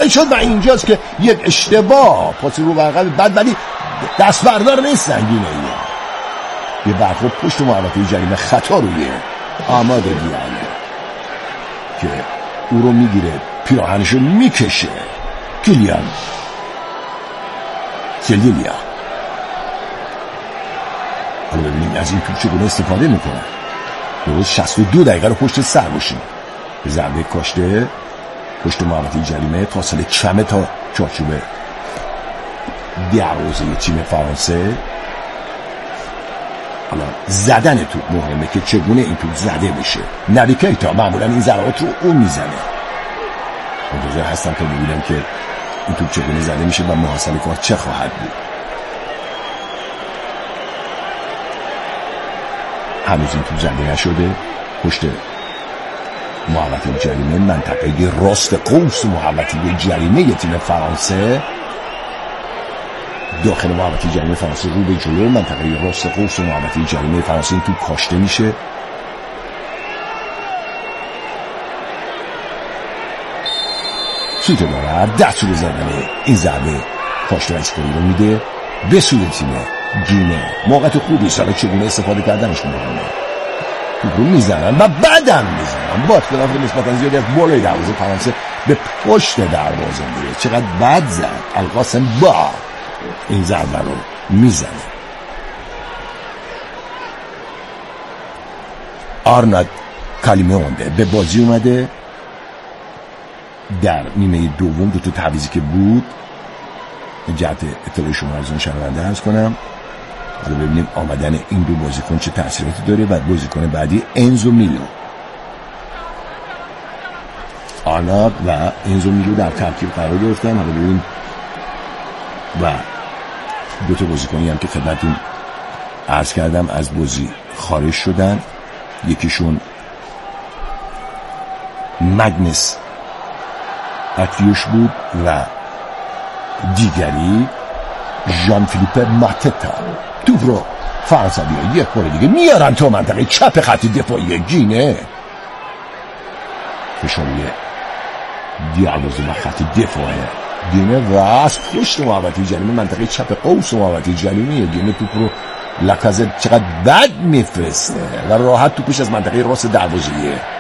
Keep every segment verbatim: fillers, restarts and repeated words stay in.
بلند شد و اینجاست که یک اشتباه پاس رو برقل بد، ولی دست بردار نیستن گینه یه برخورد پشت محوطه جریمه خطا روی آماد دیانه که او رو میگیره پیراهنشو میکشه. کلیان سلدیلیا حالا ببینیم از این توپ چگونه استفاده میکنه. درست شصت و دو دقیقه رو پشت سر باشیم. به ضربه کاشته پشت محوطه جریمه، فاصله کمه تا چارچوب دروازه تیم فرانسه. حالا زدن توپ مهمه که چگونه این توپ زده بشه. نبی کیتا معمولا این ضربات رو اون میزنه. منتظر هستم تا ببینم که این توپ چگونه زده میشه و محاسبه کار چه خواهد بود. هنوز این توپ زده نشده. پشت محوطه جریمه، منطقه راست قوس محوطه جریمه تیم فرانسه، داخل محوطه جریمه فرانسه رو به جلو، منطقه راست قوس محوطه جریمه فرانسه این توپ کاشته میشه. سوت داره دست رو زدن این ضربه کاشته رسکاری رو میده به سوی تیم گینه. موقعیت خوبی ساله چگونه استفاده کردنش مهمه. توپ رو میزنن و بعدم میزنن با اختلاف نسبتا زیادی از بالای دروازه فرانسه به پشت دروازه میره. چقدر بد زد القاسم با این ضربه رو میزنه. آرناد کالیمونده به بازی اومده در نیمه دوم. دو تا تعویضی که بود جهت اطلاع شما ارزان شنونده عرض کنم. حالا ببینیم آمدن این دو بازیکن چه تأثیراتی داره. بعد بازیکن بعدی انزو میلو، آرناد و انزو میلو در ترکیب قرار گرفتن. حالا ببینیم و دو تا بازیکنی هم که خدمتتون عرض کردم از بازی خارج شدن. یکیشون مگنس اتیوش بود و دیگری ژان فیلیپ ماتتا. توپ رو فرانسوی‌ها یک بار دیگه میارن تا منطقه چپ خط دفاعی گینه. فشاری دروازه و خط دفاع گینه و از پشت محوطه جریمه منطقه چپ قوس محوطه جریمه گینه توپ رو لاکازت چقدر بد میفرسته و راحت توپش از منطقه راست دروازه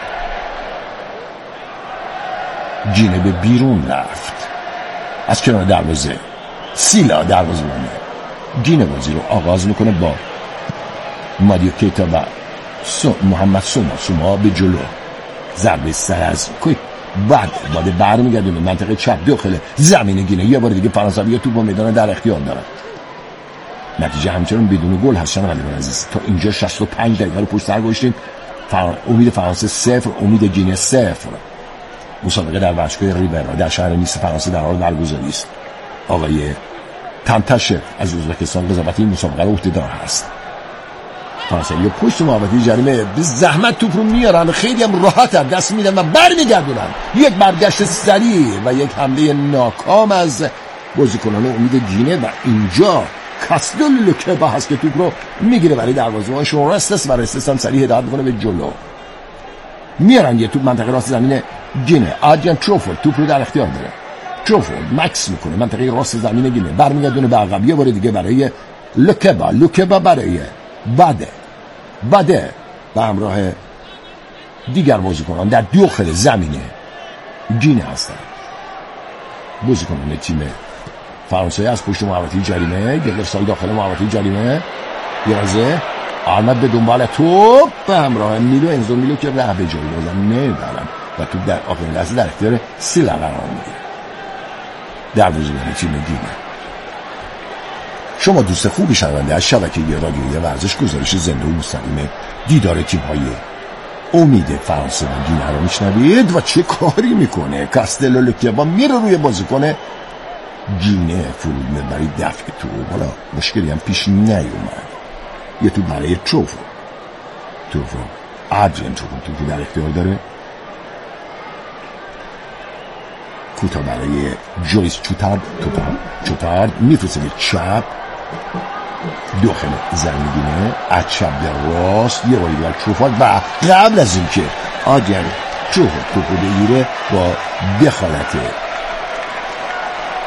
گینه به بیرون رفت از کنار دروازه. سیلا دروازه بانه گینه بازی رو آغاز میکنه با مادیو کیتا و محمد سوما. سوما به جلو، ضربه سر از کوی بعد باده برمیگرده به منطقه چپ داخل زمین گینه. یه بار دیگه فرانسوی‌ها توپ و میدان در اختیار دارن. نتیجه همچنان بدون گل هست. شنوندگان عزیز تا اینجا شصت و پنج دقیقه رو پشت سر گذاشتیم. فر... امید فرانسه صفر، امید گینه صفر. مسابقه در ورزشگاه ریبرا در شهر نیس فرانسه در حال برگزاری است. آقای تمتشه از ازبکستان قضاوت این مسابقه رو عهده‌دار هست. فرانسوی‌ها پشت محوطه جریمه به زحمت توپ رو میارن، خیلی هم راحت هم دست میدن و برمیگردونن. یک برگشت سریع و یک حمله ناکام از بازیکنان امید گینه و اینجا کاستل لوکبا هست که توپ رو میگیره برای دروازه‌بان شورستس و رستس هم سریع هدایت میکنه به جلو. میارن یه توپ منطقه راست زمین گینه. آدریان تروفورد توپ رو در اختیار داره. تروفورد مکس میکنه منطقه راست زمین گینه، برمیگردونه به عقب. یه بار دیگه برای لوکبا، لوکبا برای بده بده به همراه دیگر بازیکنان در داخل زمین گینه هستن. بازیکنان تیم فرانسه از پشت محوطه جریمه گرفتار داخل محوطه جریمه. یازه آرناد به دنبال توپ به همراه میلو، انزو میلو که ره به جلو بازم نمیبرن و توپ در آخرین لحظه در اختیار سیلا قرار میگیره. دروازه‌بان تیم گینه. شما دوست خوبی شنونده از شبکه رادیویی ورزش گزارش زنده و مستقیم دیدار تیم‌های امید فرانسه و گینه رو میشنوید. و چه کاری میکنه کاستلو لوکبا؟ میره روی بازیکن گینه فرود برای دفع توپ. حالا مشکلی هم پیش نیومد. یه توپ برای تروفو تروفو آدریان تروفو توپی در اختیار داره. کوتا برای جویس چوتارد. توپ چوتارد میفرسته به چپ داخل زمین گینه از چپ به راست. یه باری بر تروفو و قبل از اینکه آدریان تروفو توپ رو بگیره با دخالت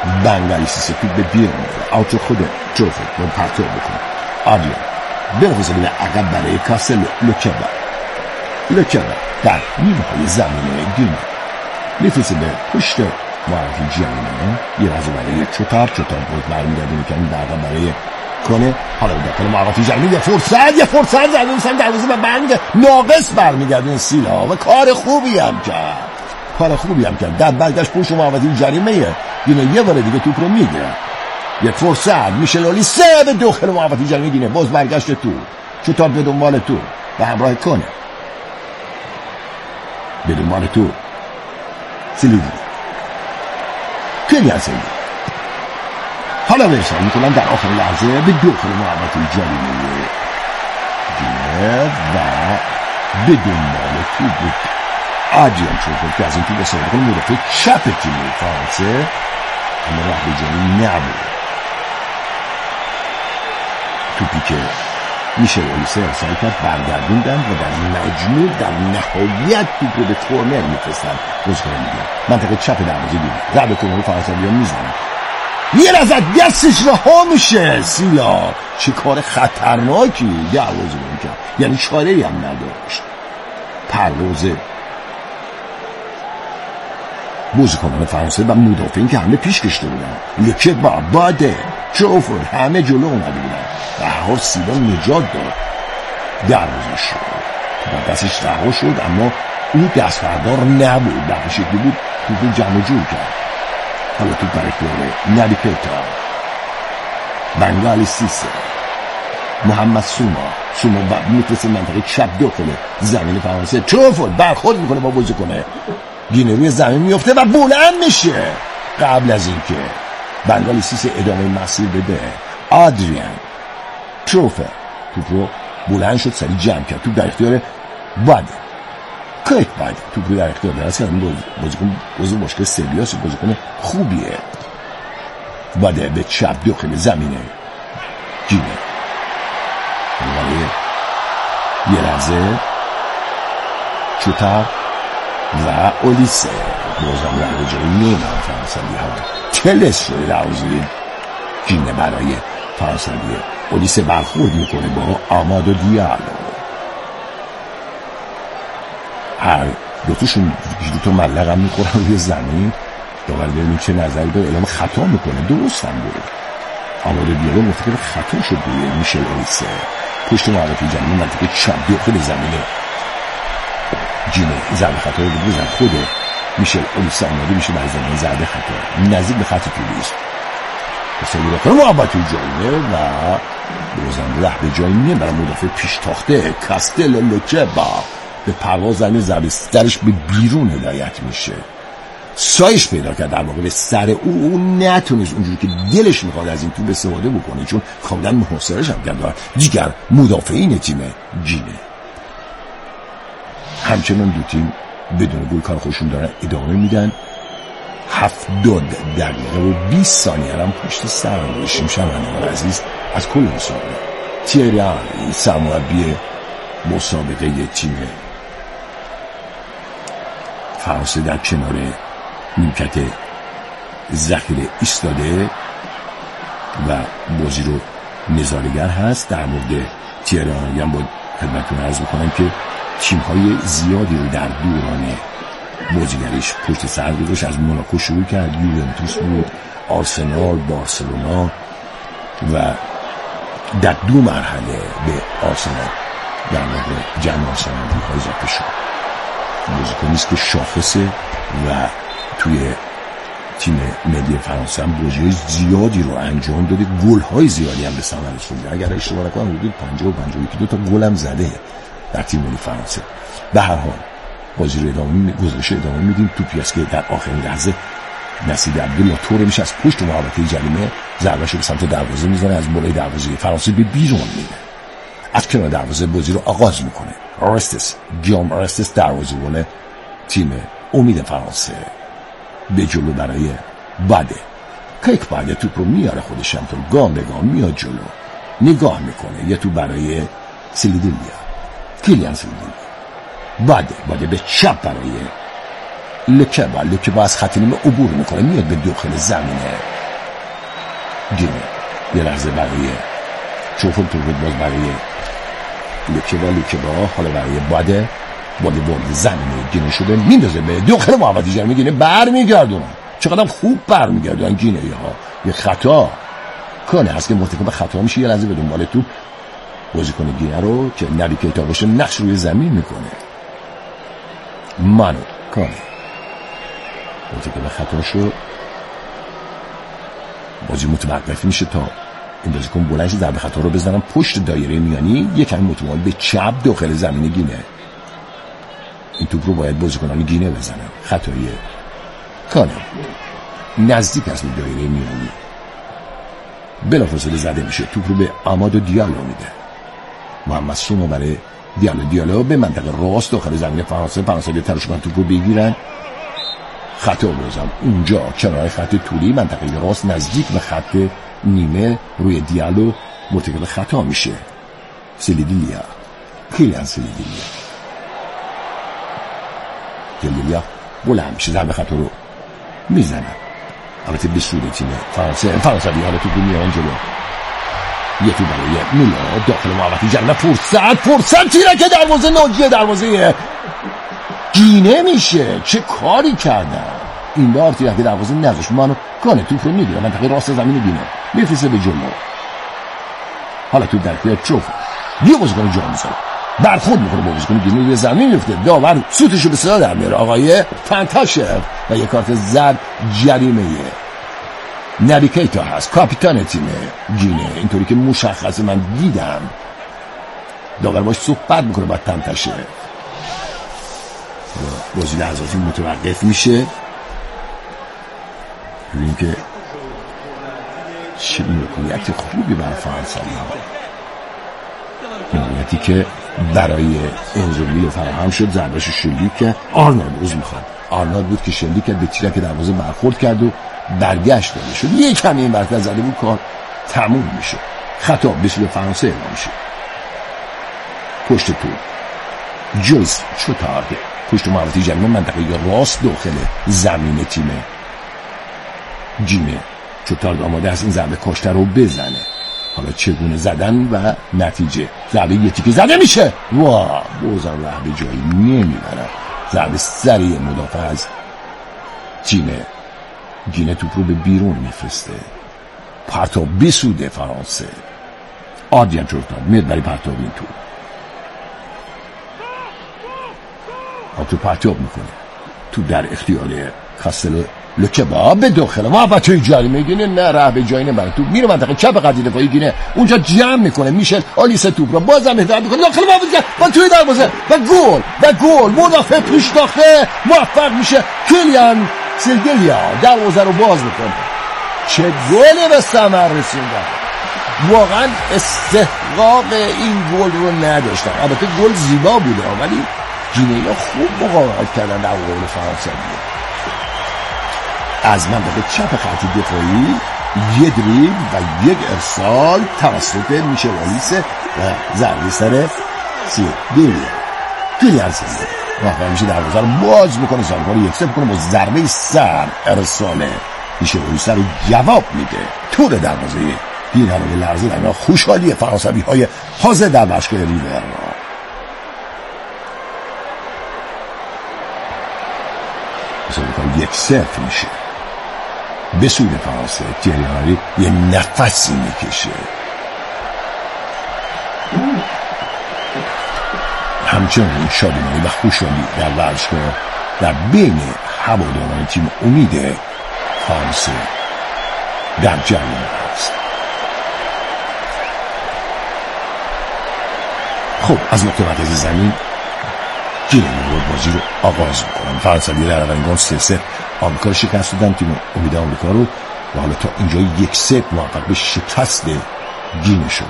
بنگالی سیسه توپ به بیرون میره. آوت خود تروفه رو پرتو بکنه. آدریان بلافاصله به عقب برای کاسلو. لوکبا لوکبا در نیمه های زمینه گینه میفرسته به پشت معرفی جمعه. یه رازو برای چوتار چوتار بود برمیگردونه که این برقا برای کنه. حالا به داخل معرفی جمعه یه فرصت یه فرصت زده سن دروازه و برمیگرد ناقص برمیگردون سیلا و کار خوبی هم کرد کار خوبی هم کرد در برگشت پشت معرفی جریمه گینه یه بار دیگه توپ رو میگیره. یه فرصت میشل اولیسه به داخل محوطه جریمه گینه باز برگشت تو چوتار به دنبال تو به همراه کنه به دنبال تو سلیدی کلیان سلیدی حالا برسان میکنن در آخر لحظه به داخل محوطه جریمه گینه و به دنبال تو بود. آدریان تروفورد که از این تو به سابقه مدافع چپ تیم فرانسه اما راه به جایی نبود. توپی که میشل اولیسه ارسال کرد برگردوندن و در مجموع در نهایت توپ رو به کورنر میفرستن. بازیکن میگه منطقه چپ دروازه بیرون ضربه کورنر فرانسویا میزنن. یه لحظه دستش رها میشه. سیلا چه کار خطرناکی دروازه بیرون کرد. یعنی چاره‌ای هم نداشت. پرواز بازیکنان فرانسه و مدافعین که همه پیش کشیده بودن. لوکبا باده تروفورد همه جلو اومده بودن. به هر حال سیلا نجات داد. دروازه شد و دستش رها شد اما او دست بردار نبود. به شکلی بود توپ جمع جور کرد. حالا توپ در اختیار نبی کیتا بنگالی سیسه محمد سوما سوما میفرسته منطقه چپ داخل زمین فرانسه. تروفورد برخورد میکنه با بازیکن گینه روی زمین میفته و بلند میشه. قبل از اینکه بنگالی سیسه ادامه مسیر بده آدریان تروفه توپ رو بلند شد سریع جمع کرد. توپ در اختیار باده کیک باده توپ رو در اختیار داره. اصلا بازیکن بازی مشکل سریاسی بازیکن خوبیه. باده به چپ داخل زمینه گینه یه لحظه چوتار و اولیسه بازم در جایی نیمه فرانسوی ها تلس شده دروازه گینه برای فرانسوی. اولیسه برخورد میکنه با آمادو دیالو. هر دوتاشون دوتا ملق هم میخورن روی زمین. داور ببینیم چه نظری داره. اعلام خطا میکنه. درست هم بود. آمادو دیالو مفتکر خطا شد روی میشل اولیسه. پشت معرفی جمعی منطقه چپ داخل زمینه گینه ضربه خطا رو بزن. خود میشل اولیسه آماده میشه برای زمین ضربه خطا نزدیک به خط تولیست بسیاری داخل محبت جاییه و بازم ره به جایی میه برای مدافع پیش تاخته کاستل لوکبا به پرواز زمین ضربه درش به بیرون هدایت میشه. سایش پیدا کرد در واقع به سر او. او نتونست اونجوری که دلش میخواد از این توپ استفاده بکنه چون کاملا محاصره‌اش هم کرد دیگر مدافعین تیم گینه. همچنان دو تیم بدون گل کار خودشون دارن ادامه میدن. هفتاد دقیقه و بیست ثانیه هم پشت سر داشتیم. شنوندگان عزیز از کل مسابقه تیری آنری سرمربی مسابقه تیم فرانسه در کنار نیمکت ذخیره ایستاده و بازی رو نظاره‌گر هست. در مورد تیری آنری هم باید خدمتتون عرض بکنم که تیم‌های زیادی رو در دوران بازیگریش پشت سر گذاشت. از موناکو شروع کرد، یوونتوس بود، آرسنال، بارسلونا و در دو مرحله به آرسنال در واقع جمع آرسنالی‌ها اضافه شد. بازیکنیست که شاخصه و توی تیم ملی فرانسه هم بازی‌های زیادی رو انجام داده. گل‌های زیادی هم به ثمر رسونده. اگر اشتباه نکنم حدود پنجاه و پنجاه و یک دو تا گل هم زده در تیم ملی فرانسه. به هر حال بازی رو ادامه گزارش ادامه میدیم. توپی است که در آخرین لحظه نصیب عبدالله طوره میشه از پشت محوطه جریمه ضربه‌شو به سمت دروازه میزنه. از بالای دروازه فرانسه به بیرون میده. از کنار دروازه بازی رو آغاز میکنه. آرستس گیوم آرستس دروازه‌بان تیم امید فرانسه به جلو برای باده. کیک باده توپ رو میاره خودش هم تو گام به گام میاد جلو نگاه میکنه. یه توپ برای سلیدلیا کلیان سلیدلیا. باده باده به چپ برای لوکبا. لوکبا از خط نیمه عبور میکنه میاد به داخل زمینه گینه یه لحظه برای چوفون تو بود باز برای لکه با لکه با حالا برای باده باده وارد زمینه گینه شده میندازه به داخل محوطه جریمه. گینه بر میگردونه. چقدر خوب بر میگردون گینه ها. یه خطا کنه هست که مرتکب خطا میشه. یه لحظه به دنبال توپ بازیکن گینه رو که نبی کیتا باشه نقش روی زمین میکنه. مانو کنه مرتکب خطا شو بازی متوقف میشه تا این بازیکن بلند شه ضربه خطا رو بزنن پشت دایره میانی یکم متمایل به چپ داخل زمین گینه. این توپ رو باید بازیکنان گینه بزنن. خطایی کانه نزدیک است به دایره میانی. بلافاصله زده میشه. توپ رو به آمادو دیالو میده. محمد سومو برای دیالو دیالو به منطقه راست داخل زمین فرانسه. فرانسه به تلاش کنن توپ رو بگیرن. خطا بازم اونجا کنار خط طولی منطقه راست نزدیک به خط نیمه روی دیالو مرتکب خطا میشه. سلیدیلیا کیلیان سلیدیلیا سلیدیلیا بلند میشه ضربه خطا رو میزنن. البته به سود تیم فرانسه فرانسه بی حالا توپ میان جلو. یه توپ برای میلا داخل محوطه جریمه. فرصت فرصت تیره که دروازه ناجیه دروازه گینه میشه. چه کاری کردن این بار تیره که دروازه نذاش. منو کانه توپ رو میگیره منطقه راست زمین گینه میفرسته به جلو. حالا توپ در اختیار چوف یه بازیکن جا میذاره برخورد میکنه با بازیکن گینه روی زمین میفته. داور سوتشو به صدا در میاره آقای فانتاشف و یه کارت زرد جریمه نبی کیتا هست کاپیتان تیم گینه. اینطوری که مشخصه من دیدم داور باش صحبت میکنه با تنتشه. بازی لحظاتی متوقف میشه. ببینیم که چه موقعیت خوبی برای فرانسوی ها. موقعیتی که برای انزولی فراهم شد. ضربه‌اش شلیک که آرنولد روز میخواد آرنولد بود که شلیک کرد به تیرک دروازه برخورد کرد و برگشت داده شد. یک کمی این برکت زده بود کار تموم میشه. خطا به سوی فرانسه اعلام میشه. پشت تو جویس چوتارد پشت محوطه جریمه منطقه راست داخل زمین تیم گینه. چوتارد آماده است این ضربه کاشته رو بزنه. حالا چگونه زدن و نتیجه. ضربه یه تیکه زده میشه. واه بازم ره به جایی نمیبرن. ضربه سریع مدافع از تیم گینه توپ رو به بیرون میفرسته. پرتاب بسوده فرانسه. آدیان چورتان میاد برای پرتاب این توپ. تو پرتاب میکنه. تو در اختیار کاستلو لکبا به داخل محوطه جریمه گینه. نه ره به جایی نمیبره. توپ میره منطقه چپ قضیه دفاعی گینه. اونجا جمع میکنه میشل آلیس توپ رو بازم هدایت میکنه داخل محوطه و توی دروازه و گل و گل. مدافع پیش داخل موفق میشه. کیلیان سلیدیلیا دروازه رو باز میکنه. چه گلی به ثمر رسوندن. واقعا استحقاق این گل رو نداشتن. البته گل زیبا بوده ولی گینه ها خوب مقاومت کردن در مقابل فرانسه. از منطقه چپ خط دفاعی یه دریبل و یک ارسال توسط میشل آلیس و ضربه سر سلیدیلیا. کیلیان سلیدیلیا موفق میشه دروازه رو باز میکنه. ضربه رو یکسر میکنه با ضربه سر ارسال میشل آلیس رو جواب میده. تور دروازه این همه لحظه در خوشحالی فرانسوی های حاضر در باشگاه ریور یک صفر میشه به سود فرانسه. تیری هنری یه نفسی میکشه. همچنین شادمانی و خوشحالی در ورزشگاه در بین هواداران تیم امید فرانسه در جریان است. خب از نقطه مرکز زمین گینه بازی رو آغاز میکنن. فرانسوی در اولین سه صفر آمریکا رو شکست دادن. تیم امید آمریکا رو و حالا تا اینجا یک صفر موفق به شکست گینه شدن.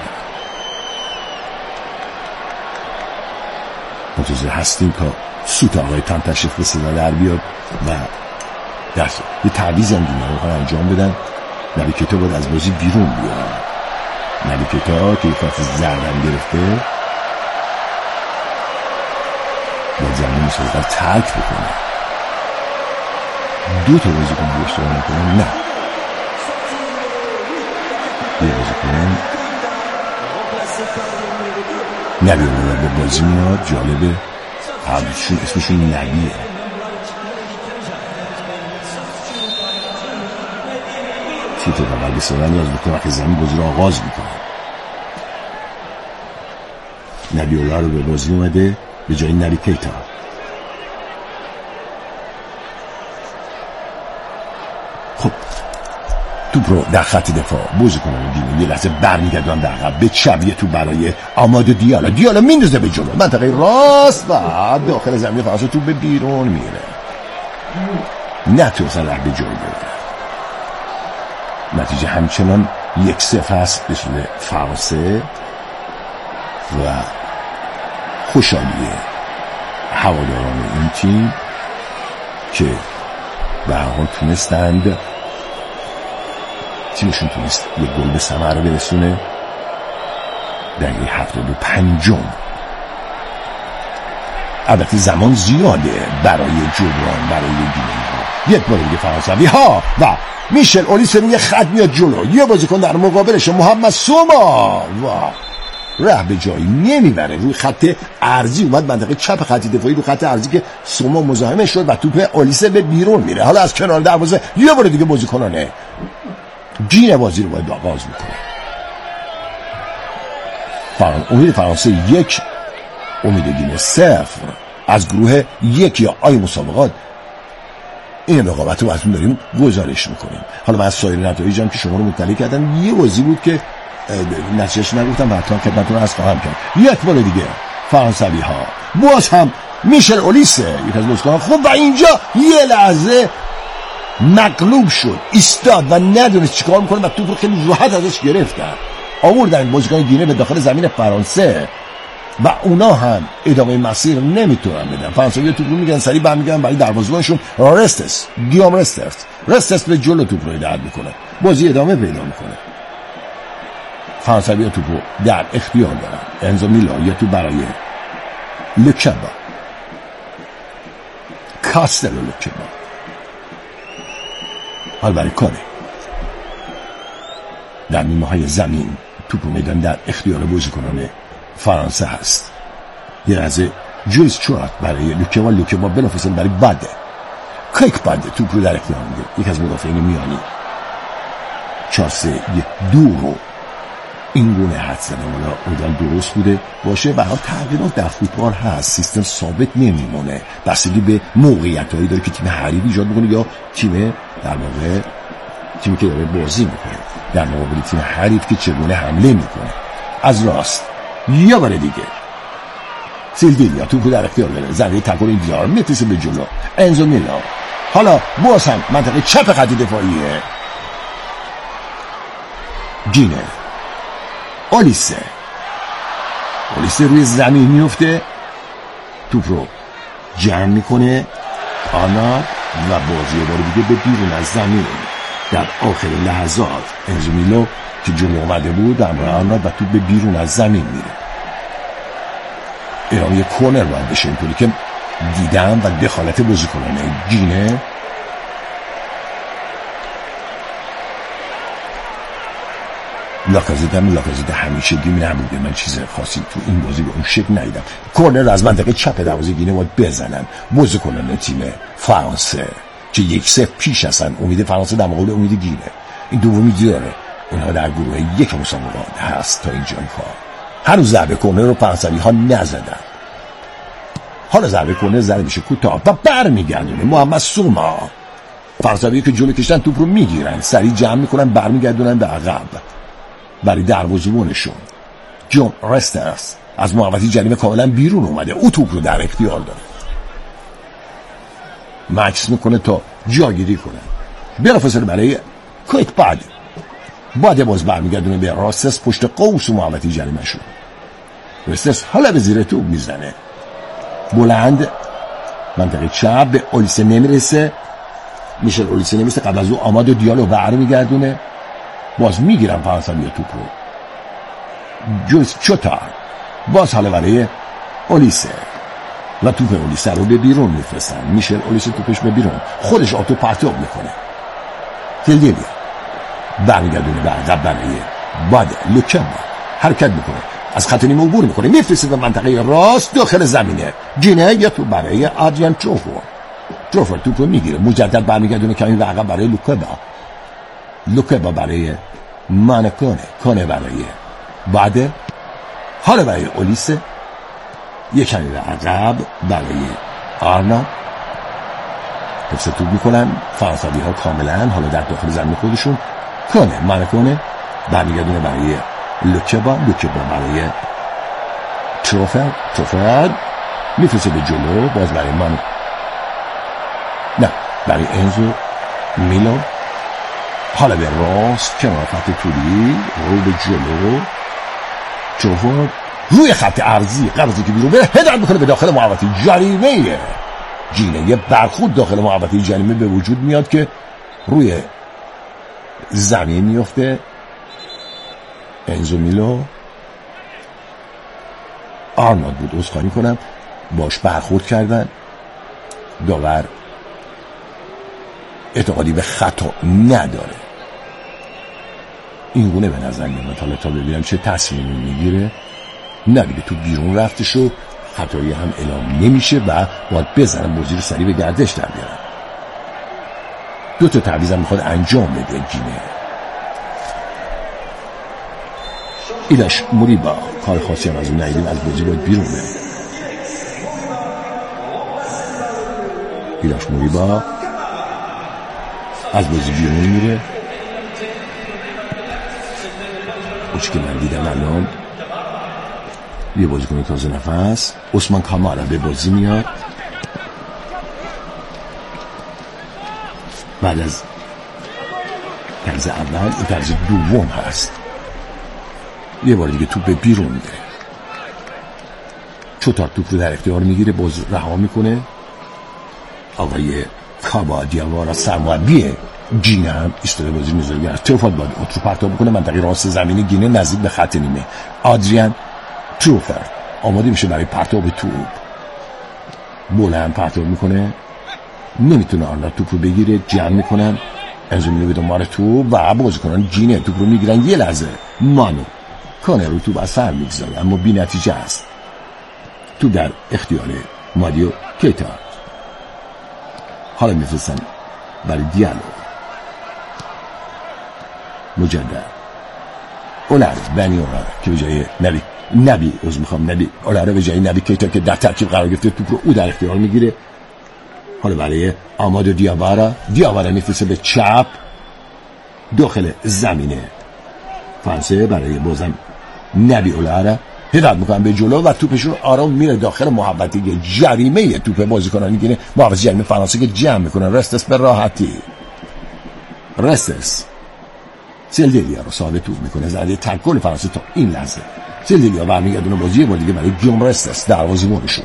منتظر هستیم تا سوت آقای تن تشریف به صدا در بیاد و درست یه تعویض هم گینه رو انجام بدن. نبی کیتا باید از بازی بیرون بیارن. نبی کیتا که یک کارت زردن گرفته باید زمین مسابقه ترک بکنه. دو تا بازی کن باشتر نکنه. نه نبی اولا به بازی میاد. جالبه هرشون اسمشون نبیه. تیت اول بسیار نیاز بکنه که زمین بازی رو آغاز میکنه. نبی اولا رو به بازی اومده به جای نبی کیتا. خب توپ رو در خط دفاع بازی کنن گینه یه لحظه برمیگردن در عقب به چپ یه توپ برای آماده دیالا. دیالا میندازه به جلو منطقه راست و داخل زمین فرانسه توپ به بیرون میره. نتونستن راه به جلو بردن. نتیجه همچنان یک صفر است به سود فرانسه و خوشحالی هواداران این تیم که به هر حال تونستند تیمشون تونست یک گل به ثمر برسونه. دقیقه هفتاد و پنجم. البته زمان زیاده برای جبران برای گینه ها. یک بار دیگه فرانسوی ها و میشل اولیسه روی خط میاد جلو. یه بازیکن در مقابلش محمد سوما و ره به جایی نمیبره. روی خط ارضی اومد منطقه چپ خط دفاعی رو خط ارضی که سوما مزاحمش شد و توپ اولیسه به بیرون میره. حالا از کنار دروازه یه بار دیگه بازیکنانه گینه بازی رو باید آغاز میکنه. فران... امید فرانسه یک، امید گینه صفر. از گروه یک یا آی مسابقات این رقابت رو براتون داریم گزارش میکنیم. حالا من از سایر نتایجم که شما رو مطلع کردم یه بازی بود که نتیجهش نگفتم و حتما خدمتتون از خواهم کرد. یک بار دیگه فرانسوی ها باز هم میشل اولیسه یک از بازیکنان خوب و اینجا یه لحظه مغلوب شد، ایستاد و ندونست چیکار میکنه و توپ رو خیلی راحت ازش گرفتن. آوردن بازیکن گینه به داخل زمین فرانسه و اونا هم ادامه مسیر نمیتونن بدن. فرانسوی‌ها توپ رو میگن سریع برمیگردن برای دروازه‌بانشون رستس گیام رستس رستس به جلو توپ رو هدایت میکنه. بازی ادامه پیدا میکنه. فرانسوی‌ها توپ رو در اختیار دارن. انزو میلا یا توپ برای لوکبا کاستلو لوکبا حال برای کاره در نیمه های زمین توپ میدان در اختیار بازیکنان فرانسه هست. یه لحظه جویس چورات برای لوکبا لوکبا بلافاصله برای باده کیک باده توپ رو در اختیار میده. یک از مدافعین میانی چهار سه یک دو رو این گونه حد زدن. حالا امیدوارم درست بوده باشه. برای تغییرات در فوتبال هست، سیستم ثابت نمیمونه، بستگی به موقعیت هایی داره که تیم حریف ایجاد میکنه یا تیم در واقع تیمی که داره بازی میکنه در مقابل تیم حریف که چگونه حمله میکنه. از راست یا باره دیگه سیلدیلیا توپ در اختیار داره، ضربه تکل این دیار میتیسه به جلو. انزو میلا حالا باز هم منطقه چپ خط دفاعیه گینه. اولیسه اولیسه روی زمین میفته، توپ رو جمع میکنه آنات و بازی بار دیگه به بیرون از زمین. در آخر لحظات انزو میلو که جلو اومده بود در مورد آنات و توپ به بیرون از زمین میره. ایران یه کورنر باید بشه اینطوری که دیدم و دخالت بازیکنان گینه لاکازت هم لاکازت همیشه گیم نبوده. من چیز خاصی تو این بازی به اون شکل ندیدم. کورنر از منطقه چپ دروازه گینه باید بزنن بازیکنان تیم فرانسه که یک صفر پیش هستن. امید فرانسه در مقابل امید گینه. این دومی داره. اونها در گروه یک مسابقات هست تا اینجا کار. هنوز ضربه کورنر رو فرانسوی ها نزدن. حالا ضربه کورنر زده میشه کوتاه و برمیگردونه محمد سوما. فرانسوی که جلو کشتن توپ رو میگیرن، سریع جمع میکنن، برمیگردونن به عقب برای دروازه‌بانشون. جون رسترز از محوطه جریمه کاملا بیرون اومده. او توپ رو در اختیار داره. مکس میکنه تا جاگیری کنه. بلافاصله برای کویک باد باده باز برمیگردونه به راستس پشت قوس و محوطه جریمه شد. رسترز حالا به زیر توپ میزنه بلند منطقه چپ به اولیسه نمیرسه. میشل اولیسه نمیرسه. قبل از او آمادو دیالو برمیگردونه. باز میگیرن فرانسوی توپ رو. جویس چوتا باز حالا برای اولیسه و توپ اولیسه رو به بیرون میفرستن. میشل اولیسه توپش به بیرون خودش آتو پرتاب میکنه. تلدیلیا برمیگردونه به عقب برای باده لوکبا حرکت میکنه. از خط نیمه عبور میکنه، میفرسته به منطقه راست داخل زمینه. گینه یه تو برای آدریان تروفورد. تروفورد توپ رو میگیره، مجدد برمیگردونه کمی به عقب برای لوکبا. لوکبا برای مانکونه، کنه برای بعد حالا برای اولیسه، یک کمی به عقب برای آرنا. حفظ توپ میکنن فرانسوی ها کاملا. حالا در داخل زمین خودشون کنه مانکونه برمیگردونه برای لوکبا. لوکبا برای تروفورد. تروفورد میفرسته به جلو، باز برای مانو نه برای انزو میلو. حالا به راست کنار خط طولی رو به جلو. تروفورد روی خط ارضی قرضی که بیرون بره هدایت میکنه به داخل محوطه جریمه. گینه یه برخورد داخل محوطه جریمه به وجود میاد که روی زمین میفته. انزو میلو آرنولد بود، عذرخواهی کنم، باش برخورد کردن. داور اعتقادی به خطا نداره. این گونه به نظر میاد. حالا تا ببینم چه تصمیمی میگیره. ندیگه تو بیرون رفته شو، خطایی هم اعلام نمیشه و باید بزنن بازی رو سریع به گردش در بیارن. دو تا تعویض هم میخواد انجام بده گینه. ایلاش موریبا کار خاصی هم از اون ندیدیم، از بازی باید بیرون بره. ایلاش موریبا از بازی بیرون میره. اوچی که من دیدم الان یه بازی کنه تازه نفس. عثمان کامارا به بازی میاد بعد از طرز اول. این طرز دوم هست. یه بار دیگه توپ به بیرون میره. چوتار توپ رو در اختیار میگیره، باز رها میکنه. آقای کابا دیاوارا سرمربی گینه هم ایستاده بازی نظرگی هست. تروفورد باید اترو پرتاب بکنه منطقه راست زمین گینه نزدیک به خط نیمه. آدریان تروفورد آماده میشه برای پرتاب توپ. بلند پرتاب میکنه، نمیتونه آنها توپ رو بگیره. جمع میکنن، انزو میلو به دنبال توپ و بازی کنن گینه توپ رو میگیرن. یه لحظه مانو کنه رو توپ از سر میگذاره اما بی نتیجه است. توپ در اختیار مادیو کیتا. حالا میفرستن برای دیالو. مجدد اولار بنی اولار که به جای نبی نبی از میخوام نبی اولار به جای نبی کیتا که در ترکیب قرار گرفته توپ رو او در اختیار میگیره. حالا برای آمادو دیاوارا. دیاوارا میفرسته به چپ داخل زمینه فرانسه برای بازم نبی اولار. هدایت میکنن به جلو و توپشون آرام میره داخل محوطه جریمه. توپ بازیکنان میگیره محوطه جریمه فرانسه که جمع میکنن. رستس به راحتی. رستس سلدلیا رو صاحب توپ میکنه. زده تکل فرانسه تا این لحظه. سلدلیا برمیگردونه بازی بار دیگه برای گیوم رستس دروازه‌بانشون.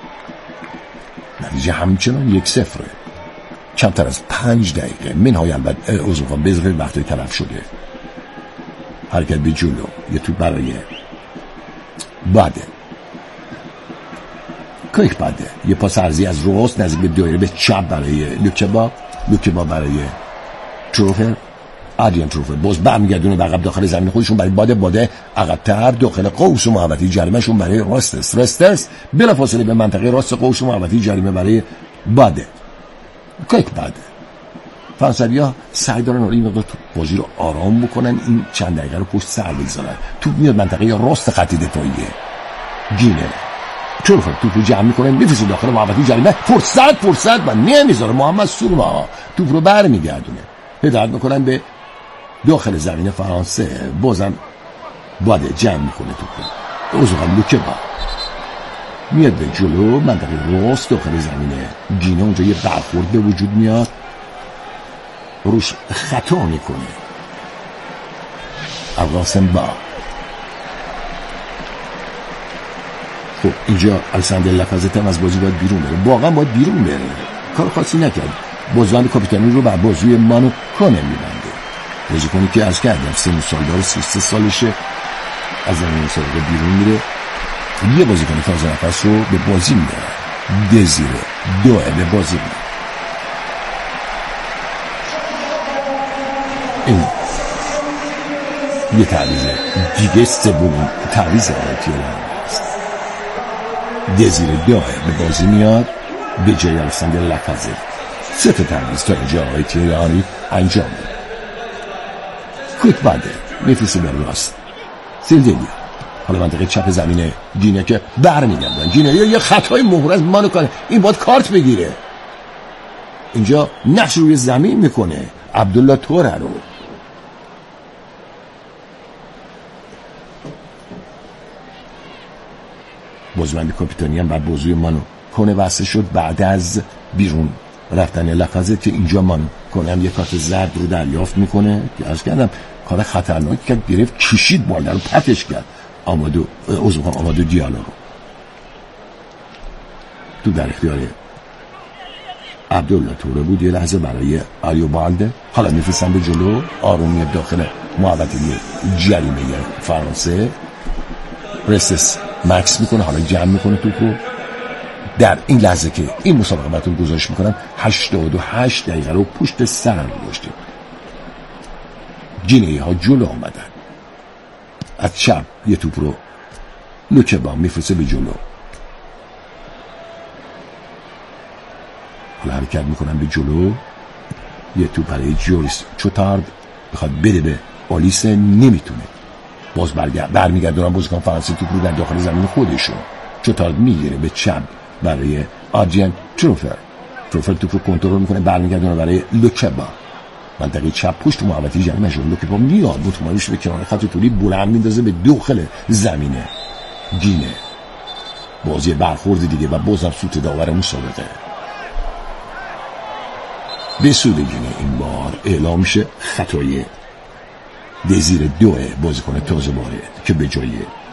نتیجه همچنان یک صفره. کمتر از پنج دقیقه منهای البته عضو بزرگ وقتی تلف شده. حرکت به جلو. یه توپ برای بعده کلیک بعده یه پاس عرضی از راست نزدیک به دایره به چپ برای لوکبا. لوکبا برای تروفر. آدریان تروفر باز برمیگردونه به عقب داخل زمین خودشون برای باده. باده عقب‌تر داخل قوس و محوطه جریمه شون برای راستس. رستس بلافاصله به منطقه راست قوس و محوطه جریمه برای باده. کلیک بعده فرانسوی‌ها سعی دارن این مقدار تو بازی رو آرام بکنن، این چند دقیقه رو پشت سر بگذارن. توپ میاد منطقه راست خط دفاعیه گینه. تروفورد توپ رو جمع میکنه میفرسته داخل محوطه جریمه. فرصت فرصت و نمیذاره محمد سورما توپ رو برمیگردونه. هدایت میکنن به داخل زمین فرانسه. بازم باده جمع میکنه توپ رو. اوزوان لوکبا میاد به جلو منطقه راست داخل زمینه گینه. اونجا یه برخورد به وجود میاد، روش خطا میکنه. القاسم با خب اینجا الکساندر لاکازت هم از بازی باید بیرون بره. واقعا باید بیرون بره. کار خاصی نکرد. بازوان کاپیتانی رو بر بازوی مانو کنه میبنده. بازیکنی که از کردم سه سال داره سی و سه سالشه. از این مسابقه بیرون میره. یه بازیکن تازه نفس رو به بازی میاره. دزیره دوه به بازی میاره. این یه تعویض دیگه سوم تعویض آقای تیرانی است. دزیر داه به بازی میاد به جای الکساندر لاکازت. سه تا تعویض تا اینجا آقای تیرانی انجام میده. کوت بعده میفرسته به راست سیلدلیا. حالا منطقه چپ زمینه گینه که برمیگردن. گینه یه خطای مهرز مانو کنه، این باید کارت بگیره. اینجا نقش روی زمین میکنه عبدالله توره رو. بازمند کاپیتانی هم بعد بازوی مانو کنه واسه شد بعد از بیرون رفتن لاکازت که اینجا مانو کنه هم یه کارت زرد رو دریافت میکنه که عرض کردم کار خطرناکی که گرفت کشید بالا رو پتش کرد آمادو عضو آمادو دیالو رو. تو در اختیار عبدالله توره بود. یه لحظه برای آریو بالده. حالا میفرستن به جلو. آرومی داخل محوطه جریمه فرانسه. رستس مکس میکنه، حالا جمع میکنه توپ رو. در این لحظه که این مسابقه براتون گزارش میکنم هشتاد و هشت دقیقه رو پشت سر گذاشتیم. گینه ها جلو آمدن. از چپ یه توپ رو لوکبا میفرسته به جلو. حالا حرکت میکنن به جلو. یه توپ برای جوریس چوتارد بخواد بده به آلیس، نمیتونه. باز برگرد برمیگردونن بازیکن فرانسه توپ رو در داخل زمین خودشون. چوتارد میگیره به چپ برای آرژن تروفر. تروفر توپ رو کنترل میکنه برمیگردونه برای لوکبا. منطقه چپ پشت محوطه جریمه شون. لوکبا میاد متمایلش به کنار خط طولی بلند میندازه به داخل زمینه. گینه بازی برخورد دیگه و بازم سوت داور مسابقه به سود گینه. این بار اعلام میشه خطای دزیر دوه بازیکن تازه وارد که به جای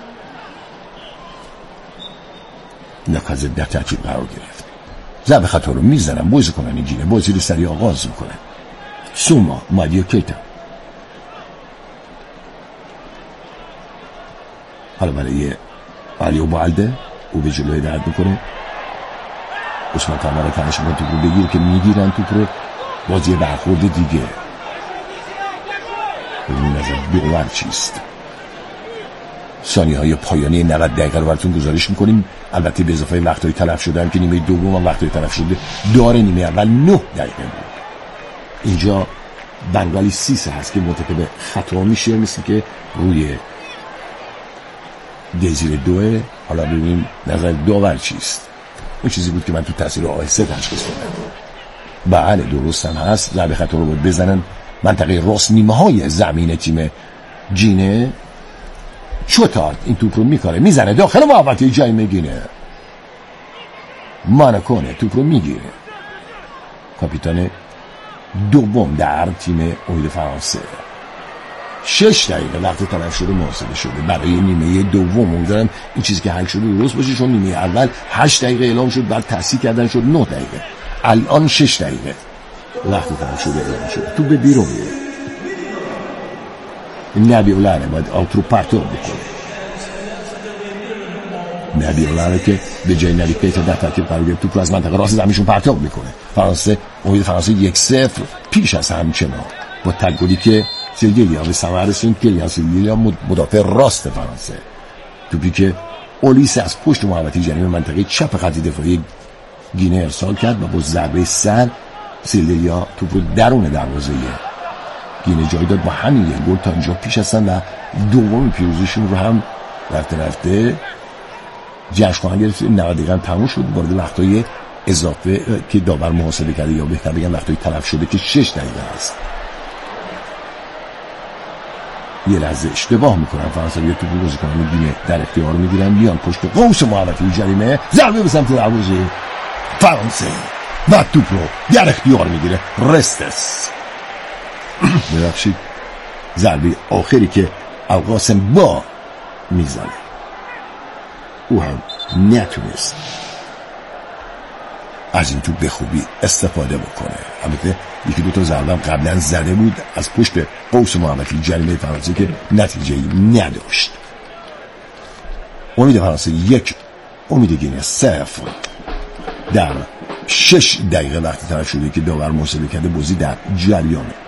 لاکازت در ترکیب قرار گرفت. ضربه خطا رو میزنن بازیکنان گینه. بازی رو سریع آغاز میکنن. سوما مادیو کیتا. حالا برای آریو بالده او به جلوی درد میکنه. عثمان کامرا تنش میکنه توپ رو بگیر که میگیرن توپ رو. بازی برخورد دیگه. ببینیم نظر دوور چیست. ثانیه های پایانی نود دقیقه رو براتون گزارش میکنیم. البته به اضافه وقتهای تلف شده هم که نیمه دوم هم وقتهای تلف شده داره. نیمه اول نه دقیقه بود. اینجا بنگالی سیسه هست که مرتکب خطا میشه، مثل که روی دزیر دوه. حالا ببینیم نظر داور چیست. اون چیزی بود که من تو تاثیر آهسته تشخیص دادم. بله درست هم هست. ضربه خطا رو باید بزنن منطقه راست نیمه های زمین تیم گینه. چوتارد این توپ رو میکنه میزنه داخل محوطه جریمه گینه. مانکونه توپ رو میگیره. کاپیتان دوم در تیم امید فرانسه. شش دقیقه وقت تلف شده محاسبه شده برای نیمه دوم. امیدوارم این چیزی که حل شده درست باشه، چون نیمه اول هشت دقیقه اعلام شد، بعد تصحیح کردن شد نه دقیقه. الان شش دقیقه وقت تلف شده اعلام شده. تو به بیرون نبی اولانه باید آوت رو پرتاب بکنه. نبی اولانه که به جای نبی کیتا در ترکیب قرار گرفت توپ رو از منطقه راست زمینشون پرتاب میکنه. فرانسه امید فرانسه یک صفر پیش از همچنان با تگلی که سیلدلیا به ثمر رسوند. کلیان سیلدلیا مدافع راست فرانسه. توپی که اولیس از پشت محوطه جریمه منطقه چپ خط دفاعی گینه ارسال کرد و با ضربه سر سیلدلیا توپ رو درون دروازه گینه جای داد. با همین یک گل تا اینجا پیش هستن و دوم پیروزیشون رو هم رفته رفته جشن خواهند گرفت. نود دقیقه تموم شد. وارد وقتای اضافه که داور محاسبه کرده، یا بهتر بگم وقتای تلف شده که شش دقیقه است. یه لحظه اشتباه میکنن فرانسه. یه توپ بازیکنان گینه در اختیار میگیرن، میان پشت قوس محوطه جریمه، ضربه به سمت دروازه فرانسه و توپ رو در اختیار میگیره رستس. ببخشید ضربه آخری که القاسم با میزنه او هم نتونست از این توپ به خوبی استفاده بکنه. البته یکی دو تا ضربه هم قبلا زده بود از پشت قوس محوطه جریمه فرانسه که نتیجه‌ای نداشت. امید فرانسه یک، امید گینه صفر. در شش دقیقه وقتی طرف شده که داور محاسبه کرده بازی در جریانه.